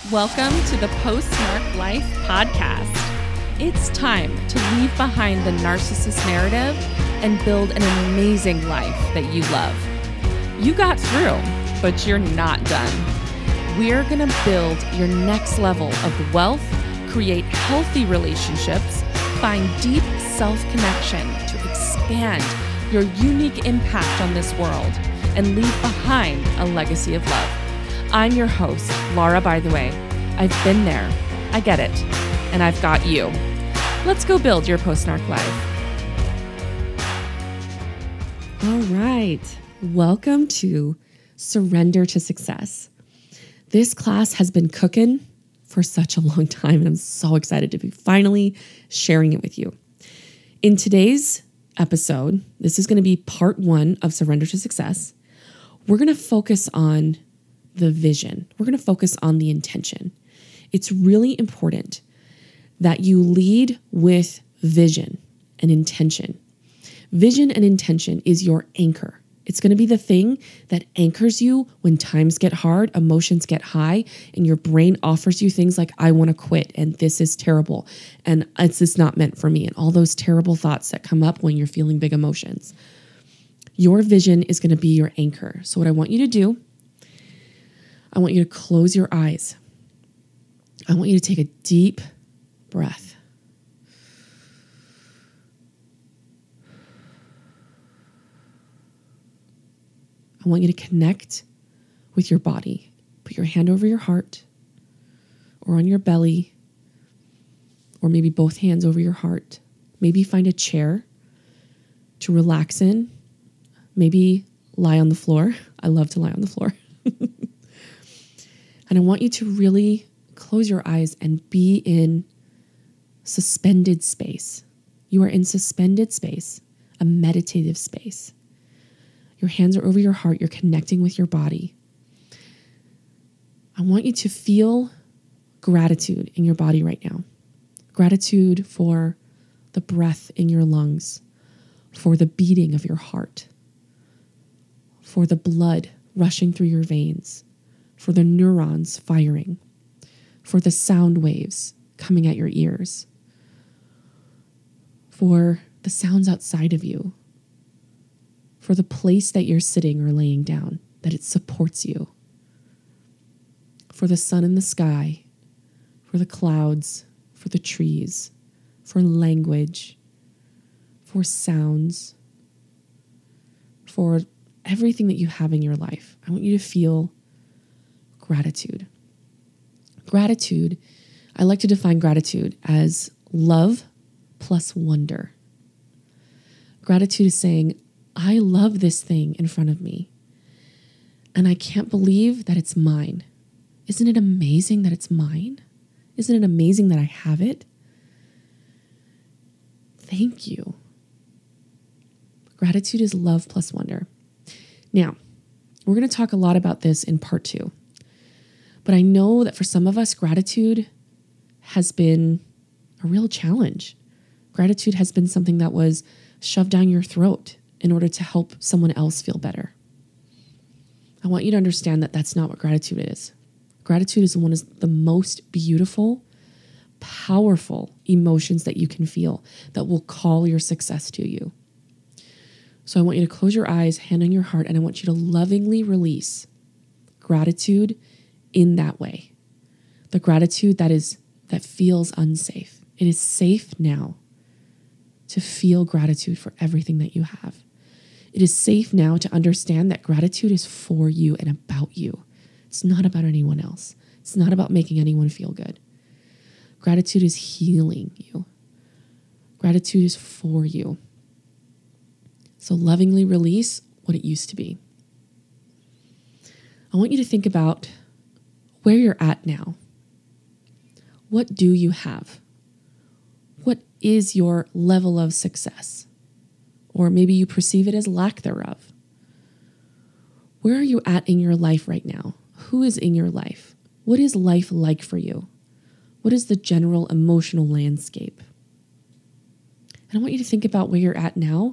Welcome to the Postnarc Life podcast. It's time to leave behind the narcissist narrative and build an amazing life that you love. You got through, but you're not done. We're going to build your next level of wealth, create healthy relationships, find deep self-connection to expand your unique impact on this world, and leave behind a legacy of love. I'm your host, Laura, by the way. I've been there, I get it, and I've got you. Let's go build your postnarc life. All right, welcome to Surrender to Success. This class has been cooking for such a long time, and I'm so excited to be finally sharing it with you. In today's episode, this is going to be part 1 of Surrender to Success. We're going to focus on the vision. We're going to focus on the intention. It's really important that you lead with vision and intention. Vision and intention is your anchor. It's going to be the thing that anchors you when times get hard, emotions get high, and your brain offers you things like, I want to quit, and this is terrible, and it's just not meant for me, and all those terrible thoughts that come up when you're feeling big emotions. Your vision is going to be your anchor. So what I want you to do, I want you to close your eyes. I want you to take a deep breath. I want you to connect with your body. Put your hand over your heart or on your belly, or maybe both hands over your heart. Maybe find a chair to relax in. Maybe lie on the floor. I love to lie on the floor. And I want you to really close your eyes and be in suspended space. You are in suspended space, a meditative space. Your hands are over your heart. You're connecting with your body. I want you to feel gratitude in your body right now. Gratitude for the breath in your lungs, for the beating of your heart, for the blood rushing through your veins, for the neurons firing, for the sound waves coming at your ears, for the sounds outside of you, for the place that you're sitting or laying down, that it supports you, for the sun in the sky, for the clouds, for the trees, for language, for sounds, for everything that you have in your life. I want you to feel gratitude. Gratitude, I like to define gratitude as love plus wonder. Gratitude is saying, I love this thing in front of me, and I can't believe that it's mine. Isn't it amazing that it's mine? Isn't it amazing that I have it? Thank you. Gratitude is love plus wonder. Now, we're going to talk a lot about this in part 2. But I know that for some of us, gratitude has been a real challenge. Gratitude has been something that was shoved down your throat in order to help someone else feel better. I want you to understand that that's not what gratitude is. Gratitude is one of the most beautiful, powerful emotions that you can feel that will call your success to you. So I want you to close your eyes, hand on your heart, and I want you to lovingly release gratitude in that way. The gratitude that feels unsafe. It is safe now to feel gratitude for everything that you have. It is safe now to understand that gratitude is for you and about you. It's not about anyone else. It's not about making anyone feel good. Gratitude is healing you. Gratitude is for you. So lovingly release what it used to be. I want you to think about where you're at now. What do you have? What is your level of success? Or maybe you perceive it as lack thereof. Where are you at in your life right now? Who is in your life? What is life like for you? What is the general emotional landscape? And I want you to think about where you're at now.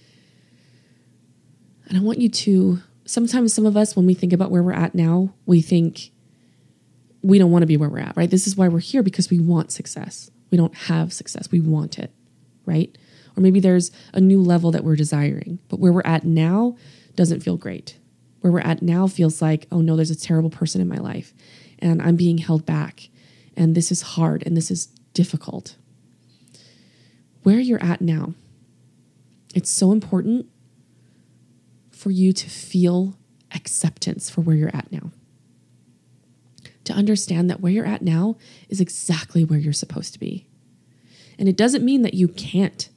And I want you to, sometimes some of us, when we think about where we're at now, we think we don't want to be where we're at, right? This is why we're here, because we want success. We don't have success. We want it, right? Or maybe there's a new level that we're desiring, but where we're at now doesn't feel great. Where we're at now feels like, oh no, there's a terrible person in my life and I'm being held back and this is hard and this is difficult. Where you're at now, it's so important for you to feel acceptance for where you're at now. To understand that where you're at now is exactly where you're supposed to be. And it doesn't mean that you can't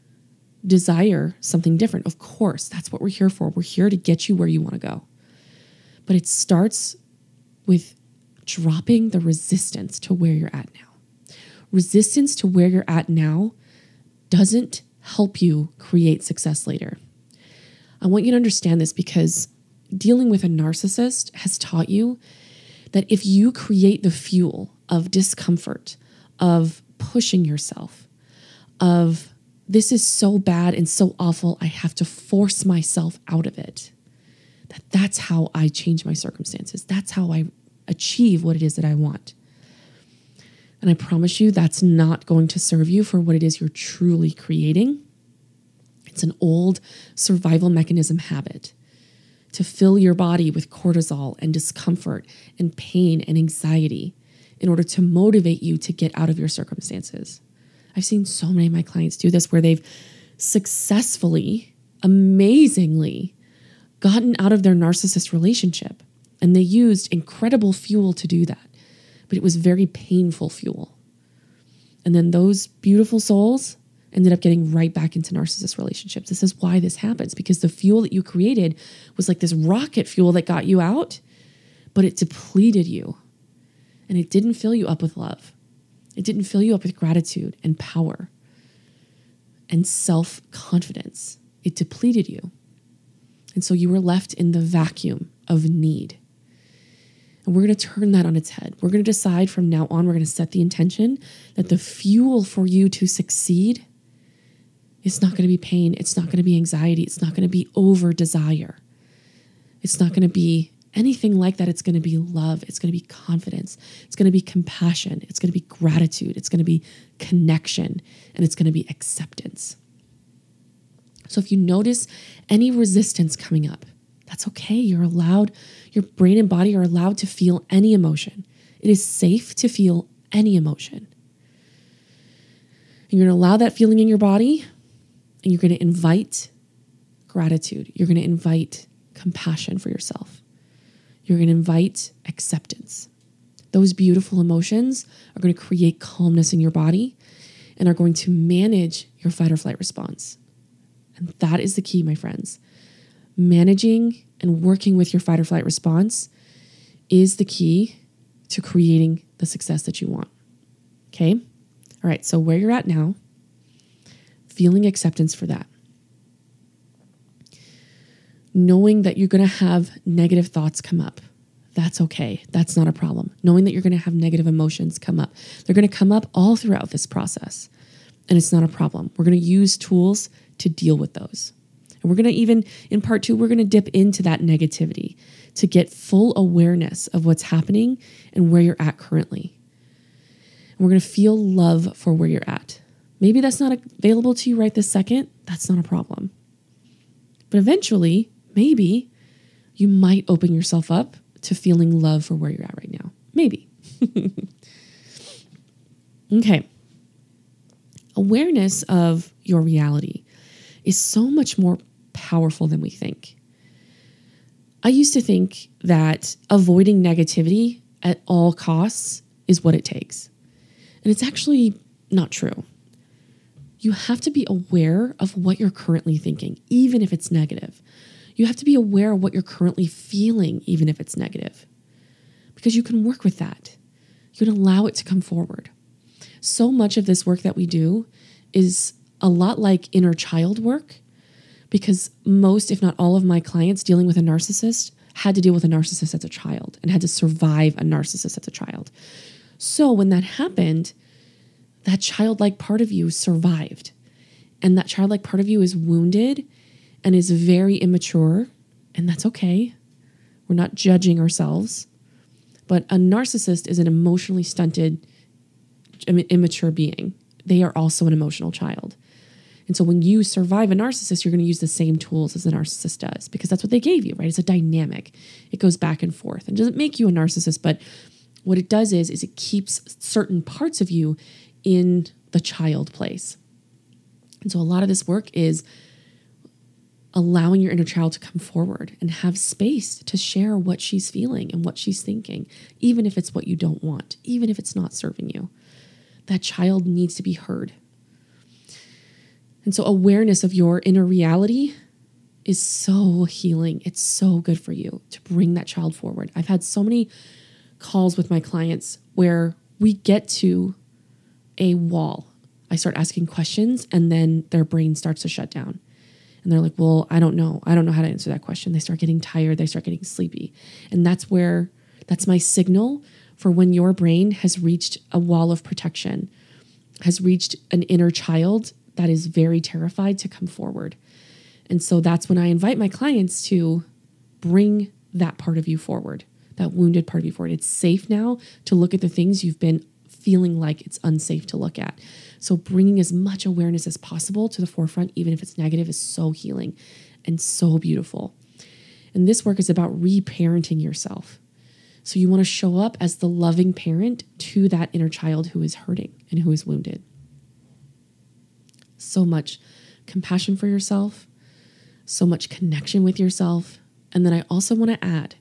desire something different. Of course, that's what we're here for. We're here to get you where you want to go. But it starts with dropping the resistance to where you're at now. Resistance to where you're at now doesn't help you create success later. I want you to understand this because dealing with a narcissist has taught you that if you create the fuel of discomfort, of pushing yourself, of this is so bad and so awful, I have to force myself out of it, that's how I change my circumstances. That's how I achieve what it is that I want. And I promise you that's not going to serve you for what it is you're truly creating. It's an old survival mechanism habit to fill your body with cortisol and discomfort and pain and anxiety in order to motivate you to get out of your circumstances. I've seen so many of my clients do this where they've successfully, amazingly gotten out of their narcissist relationship, and they used incredible fuel to do that, but it was very painful fuel. And then those beautiful souls ended up getting right back into narcissist relationships. This is why this happens, because the fuel that you created was like this rocket fuel that got you out, but it depleted you. And it didn't fill you up with love. It didn't fill you up with gratitude and power and self-confidence. It depleted you. And so you were left in the vacuum of need. And we're going to turn that on its head. We're going to decide from now on, we're going to set the intention that the fuel for you to succeed is not going to be pain. It's not going to be anxiety. It's not going to be over desire. It's not going to be anything like that. It's going to be love. It's going to be confidence. It's going to be compassion. It's going to be gratitude. It's going to be connection. And it's going to be acceptance. So if you notice any resistance coming up, that's okay. You're allowed, your brain and body are allowed to feel any emotion. It is safe to feel any emotion. And you're going to allow that feeling in your body, and you're going to invite gratitude. You're going to invite compassion for yourself. You're going to invite acceptance. Those beautiful emotions are going to create calmness in your body and are going to manage your fight or flight response. And that is the key, my friends. Managing and working with your fight or flight response is the key to creating the success that you want. Okay? All right, so where you're at now, feeling acceptance for that. Knowing that you're going to have negative thoughts come up. That's okay. That's not a problem. Knowing that you're going to have negative emotions come up. They're going to come up all throughout this process, and it's not a problem. We're going to use tools to deal with those. And we're going to even, in part 2, we're going to dip into that negativity to get full awareness of what's happening and where you're at currently. And we're going to feel love for where you're at. Maybe that's not available to you right this second. That's not a problem. But eventually, maybe you might open yourself up to feeling love for where you're at right now. Maybe. Okay. Awareness of your reality is so much more powerful than we think. I used to think that avoiding negativity at all costs is what it takes. And it's actually not true. You have to be aware of what you're currently thinking, even if it's negative. You have to be aware of what you're currently feeling, even if it's negative, because you can work with that. You can allow it to come forward. So much of this work that we do is a lot like inner child work, because most, if not all of my clients dealing with a narcissist had to deal with a narcissist as a child and had to survive a narcissist as a child. So when that happened, that childlike part of you survived. And that childlike part of you is wounded and is very immature. And that's okay. We're not judging ourselves. But a narcissist is an emotionally stunted, immature being. They are also an emotional child. And so when you survive a narcissist, you're going to use the same tools as the narcissist does, because that's what they gave you, right? It's a dynamic. It goes back and forth. And it doesn't make you a narcissist, but what it does is it keeps certain parts of you in the child place. And so a lot of this work is allowing your inner child to come forward and have space to share what she's feeling and what she's thinking, even if it's what you don't want, even if it's not serving you. That child needs to be heard. And so awareness of your inner reality is so healing. It's so good for you to bring that child forward. I've had so many calls with my clients where we get to a wall. I start asking questions and then their brain starts to shut down. And they're like, well, I don't know. I don't know how to answer that question. They start getting tired. They start getting sleepy. And that's my signal for when your brain has reached a wall of protection, has reached an inner child that is very terrified to come forward. And so that's when I invite my clients to bring that part of you forward, that wounded part of you forward. It's safe now to look at the things you've been feeling like it's unsafe to look at. So bringing as much awareness as possible to the forefront, even if it's negative, is so healing and so beautiful. And this work is about reparenting yourself. So you want to show up as the loving parent to that inner child who is hurting and who is wounded. So much compassion for yourself, so much connection with yourself. And then I also want to add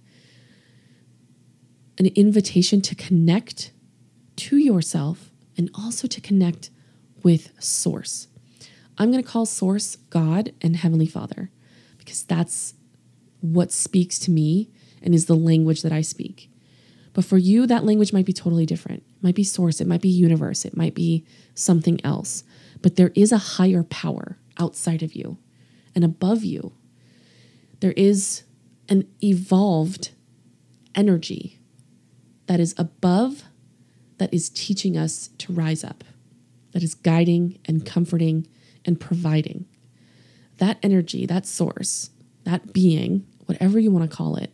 an invitation to connect to yourself and also to connect with Source. I'm going to call Source God and Heavenly Father, because that's what speaks to me and is the language that I speak. But for you, that language might be totally different. It might be Source, it might be universe, it might be something else. But there is a higher power outside of you and above you. There is an evolved energy that is above, that is teaching us to rise up, that is guiding and comforting and providing. That energy, that source, that being, whatever you want to call it,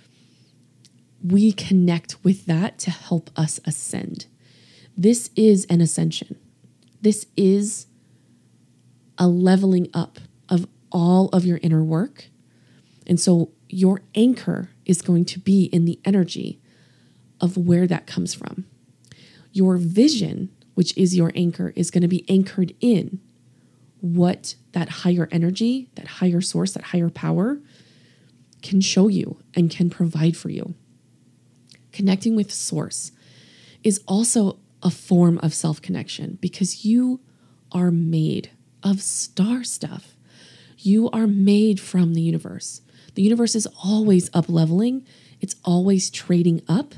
we connect with that to help us ascend. This is an ascension. This is a leveling up of all of your inner work. And so your anchor is going to be in the energy of where that comes from. Your vision, which is your anchor, is going to be anchored in what that higher energy, that higher source, that higher power can show you and can provide for you. Connecting with Source is also a form of self-connection, because you are made of star stuff. You are made from the universe. The universe is always up-leveling. It's always trading up.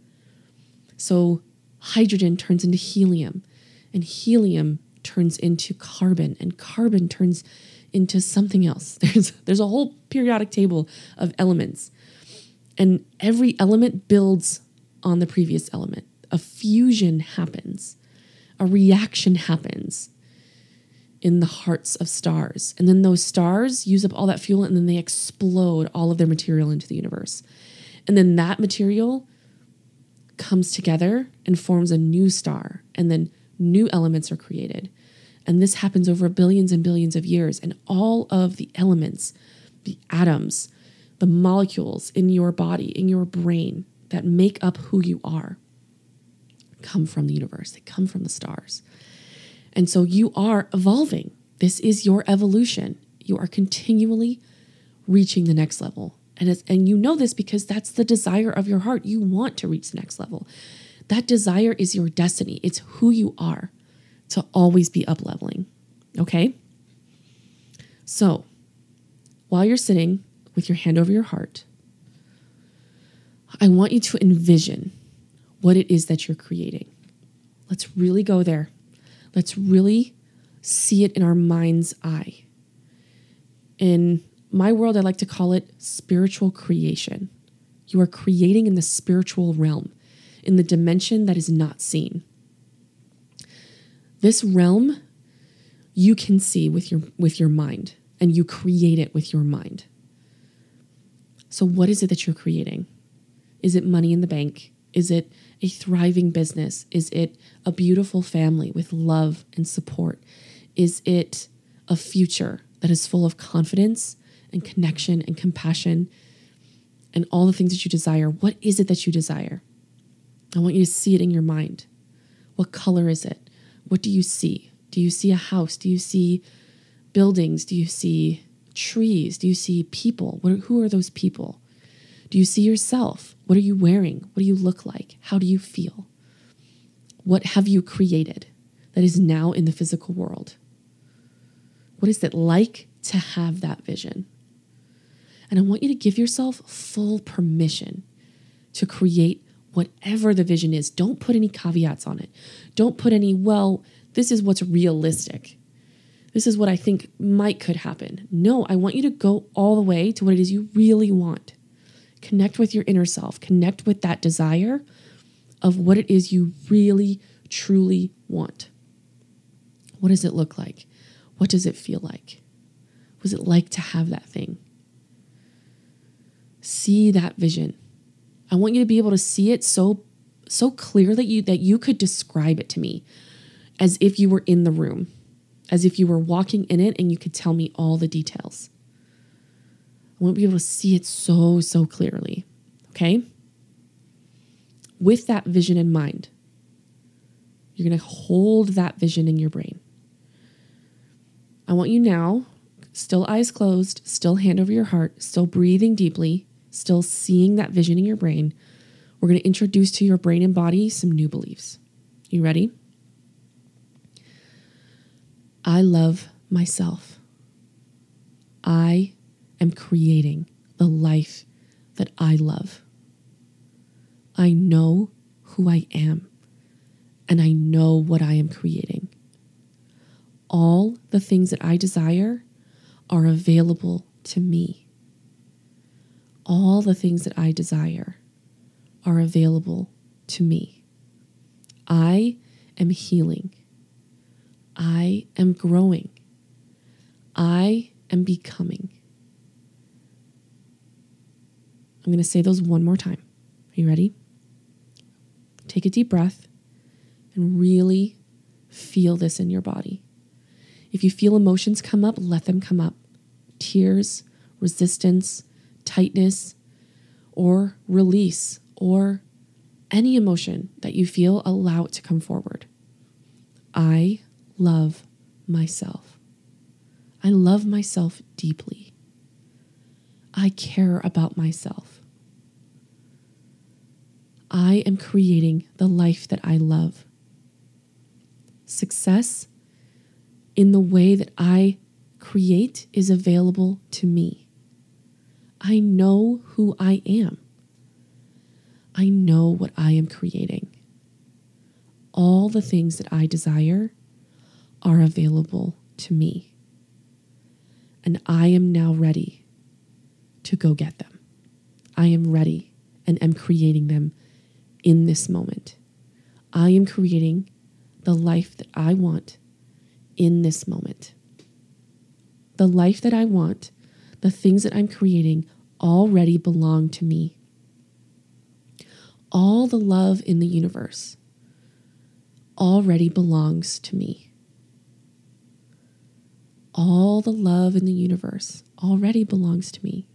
So hydrogen turns into helium, and helium turns into carbon, and carbon turns into something else. There's a whole periodic table of elements, and every element builds on the previous element. A fusion happens, a reaction happens in the hearts of stars, and then those stars use up all that fuel, and then they explode all of their material into the universe. And then that material comes together and forms a new star, and then new elements are created. And this happens over billions and billions of years, and all of the elements, the atoms, the molecules in your body, in your brain that make up who you are come from the universe. They come from the stars. And so you are evolving. This is your evolution. You are continually reaching the next level. And you know this because that's the desire of your heart. You want to reach the next level. That desire is your destiny. It's who you are, to always be up-leveling. Okay? So, while you're sitting with your hand over your heart, I want you to envision what it is that you're creating. Let's really go there. Let's really see it in our mind's eye. In my world, I like to call it spiritual creation. You are creating in the spiritual realm, in the dimension that is not seen. This realm you can see with your mind, and you create it with your mind. So what is it that you're creating? Is it money in the bank? Is it a thriving business? Is it a beautiful family with love and support? Is it a future that is full of confidence and connection and compassion and all the things that you desire? What is it that you desire? I want you to see it in your mind. What color is it? What do you see? Do you see a house? Do you see buildings? Do you see trees? Do you see people? Who are those people? Do you see yourself? What are you wearing? What do you look like? How do you feel? What have you created that is now in the physical world? What is it like to have that vision? And I want you to give yourself full permission to create whatever the vision is. Don't put any caveats on it. Don't put any, well, this is what's realistic. This is what I think could happen. No, I want you to go all the way to what it is you really want. Connect with your inner self. Connect with that desire of what it is you really, truly want. What does it look like? What does it feel like? What is it like to have that thing? See that vision. I want you to be able to see it so clearly that you could describe it to me as if you were in the room, as if you were walking in it and you could tell me all the details. I want to be able to see it so clearly, okay? With that vision in mind, you're going to hold that vision in your brain. I want you now, still eyes closed, still hand over your heart, still breathing deeply, still seeing that vision in your brain. We're going to introduce to your brain and body some new beliefs. You ready? I love myself. I am creating the life that I love. I know who I am, and I know what I am creating. All the things that I desire are available to me. All the things that I desire are available to me. I am healing. I am growing. I am becoming. I'm going to say those one more time. Are you ready? Take a deep breath and really feel this in your body. If you feel emotions come up, let them come up. Tears, resistance, tightness, or release, or any emotion that you feel, allow it to come forward. I love myself. I love myself deeply. I care about myself. I am creating the life that I love. Success in the way that I create is available to me. I know who I am. I know what I am creating. All the things that I desire are available to me. And I am now ready to go get them. I am ready and am creating them in this moment. I am creating the life that I want in this moment. The life that I want, the things that I'm creating already belong to me. All the love in the universe already belongs to me. All the love in the universe already belongs to me.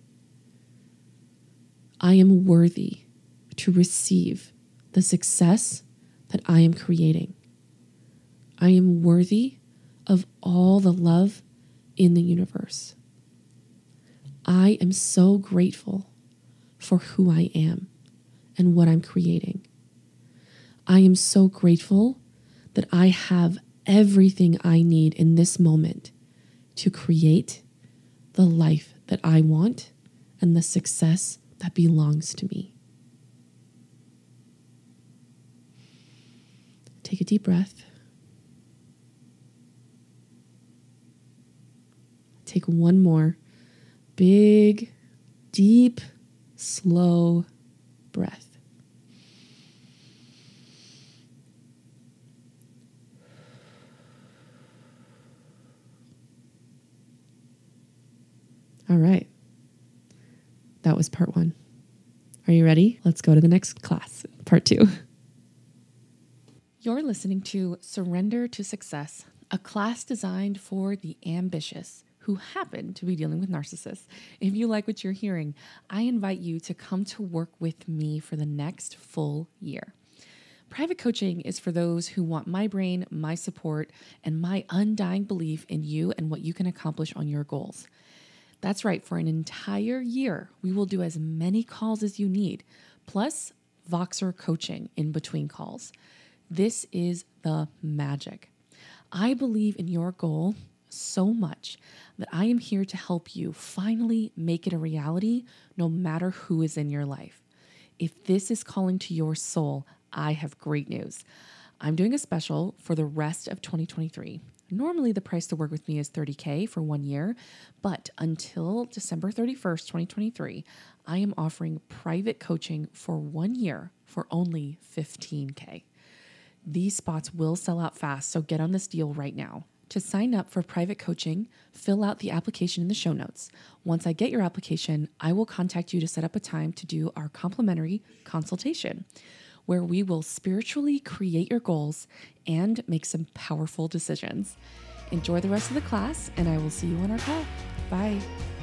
I am worthy to receive the success that I am creating. I am worthy of all the love in the universe. I am so grateful for who I am and what I'm creating. I am so grateful that I have everything I need in this moment to create the life that I want and the success that belongs to me. Take a deep breath. Take one more big, deep, slow breath. All right. That was part 1. Are you ready? Let's go to the next class. part 2. You're listening to Surrender to Success, a class designed for the ambitious who happen to be dealing with narcissists. If you like what you're hearing, I invite you to come to work with me for the next full year. Private coaching is for those who want my brain, my support, and my undying belief in you and what you can accomplish on your goals. That's right, for an entire year, we will do as many calls as you need, plus Voxer coaching in between calls. This is the magic. I believe in your goal so much that I am here to help you finally make it a reality, no matter who is in your life. If this is calling to your soul, I have great news. I'm doing a special for the rest of 2023. Normally, the price to work with me is $30,000 for 1 year, but until December 31st, 2023, I am offering private coaching for 1 year for only $15,000. These spots will sell out fast, so get on this deal right now. To sign up for private coaching, fill out the application in the show notes. Once I get your application, I will contact you to set up a time to do our complimentary consultation, where we will spiritually create your goals and make some powerful decisions. Enjoy the rest of the class, and I will see you on our call. Bye.